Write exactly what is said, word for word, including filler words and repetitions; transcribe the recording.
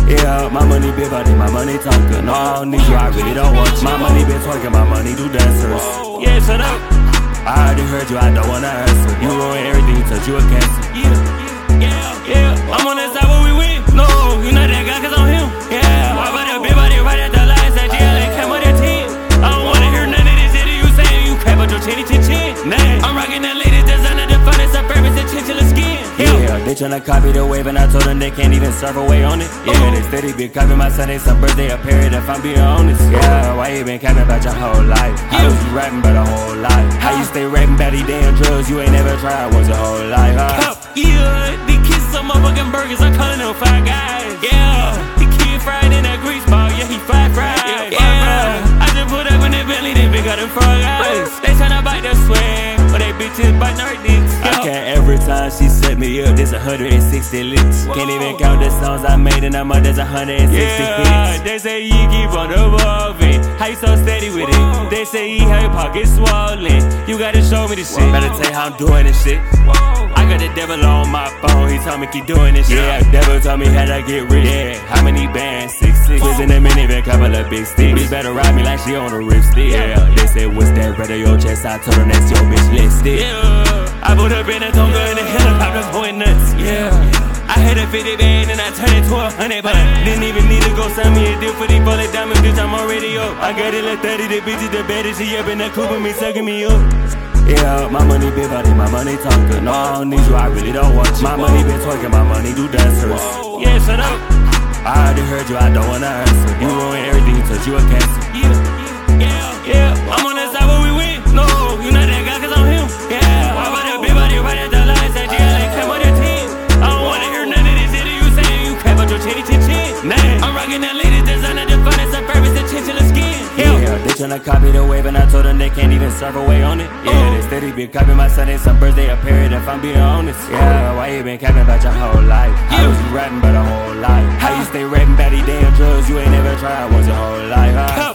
Yeah, my money big body, my money talking. No, I don't need you, I really don't want you. My money been twerking, my money do dancers. Yeah, shut up. I already heard you, I don't wanna answer. You ruin everything, touch you a cancer. Yeah, yeah, yeah. I'm on that side where we win. No, you not that guy, cause I'm him. Yeah, why about that big body right at the lines that G L A came with that ten? I don't wanna hear none of this shit you saying. You crap about your chinny chin chin. Nah, I'm rocking that latest designer, the finest suburbans and chinchilla skin. Yeah, they tryna copy the wave and I told them they can't even surf away on it. Yeah, they steady been copying my Sunday, some birthday, a period if I'm being honest. Yeah, why you been capping about your whole life? How was you rapping about a whole life? How you stay rapping about these damn drugs you ain't never tried once your whole life, huh? Yeah, these kids some motherfucking burgers, I'm calling them Five Guys. Yeah, the kid fried in that grease ball, yeah, he fried fried. Yeah, I just put up in that Bentley, they big out them frog eyes. They tryna bite their swag, but they bitches biting her dicks. I can't every time she set me up, there's a hundred and sixty licks. Can't even count the songs I made in a month, there's a hundred and sixty yeah, hits. They say you keep on evolving, how you so steady with it? They say you have your pockets swollen, you gotta show me this shit. Better tell you how I'm doing this shit. I got the devil on my phone, he told me keep doing this shit. Yeah, the devil told me how to get rich. Yeah, how many bands? Six, six. Was in a minivan, couple of big sticks. Bitch better ride me like she on a ripstick. Yeah, they say what's that red on your chest? I told her that's your bitch lipstick. Yeah, I put up in a Tonga in the helicopter going nuts. Yeah, I had a fifty band and I turned it to a hundred, but I didn't even need to go send me a deal for these bullet diamonds, bitch. I'm already up. I got it like thirty, the bitch is the baddest. She up in the coupe with me, sucking me up. Yeah, my money big body, my money talking. No, I don't need you, I really don't want you. My money been twerking, my money do dancers. Yeah, shut up. I already heard you, I don't wanna answer. You ruin everything, touch you a cancer. Yeah, yeah, yeah. I'm on that side where we win. No, you not that guy, cause I'm him. Yeah, why about that big body right at the lines that G L A came with that ten? I don't wanna hear none of this shit you saying. You crap about your chinny chin chin. Nah, I'm rocking that latest designer, the finest suburbans and chinchilla skin. Yeah, they tryna copy the wave and I told them they can't even surf away on it. Yeah, they steady been copying my Sunday, some birthday, a period if I'm being honest. Yeah, why you been capping about your whole life? How was you rapping about a whole life? How you stay rapping about these damn drugs you ain't never tried once your whole life, huh?